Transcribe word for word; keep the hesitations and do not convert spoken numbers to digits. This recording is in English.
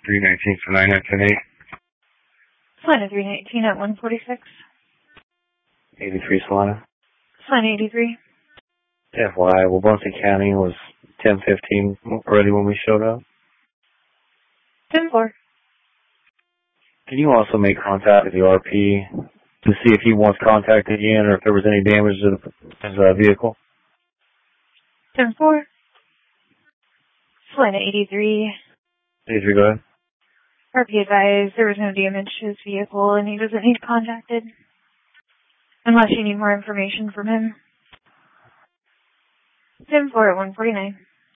three nineteen for nine nine ten eight. Salina three nineteen at one forty-six. eighty-three Salina. Salina eighty-three. F Y I, Wabunsee County was ten fifteen already when we showed up. ten four. Can you also make contact with the R P to see if he wants contact again or if there was any damage to the, his uh, vehicle? ten four. Salina eighty-three. eighty-three, go ahead. R P advised there was no damage to his vehicle and he doesn't need contacted unless you need more information from him. ten four at one forty-nine.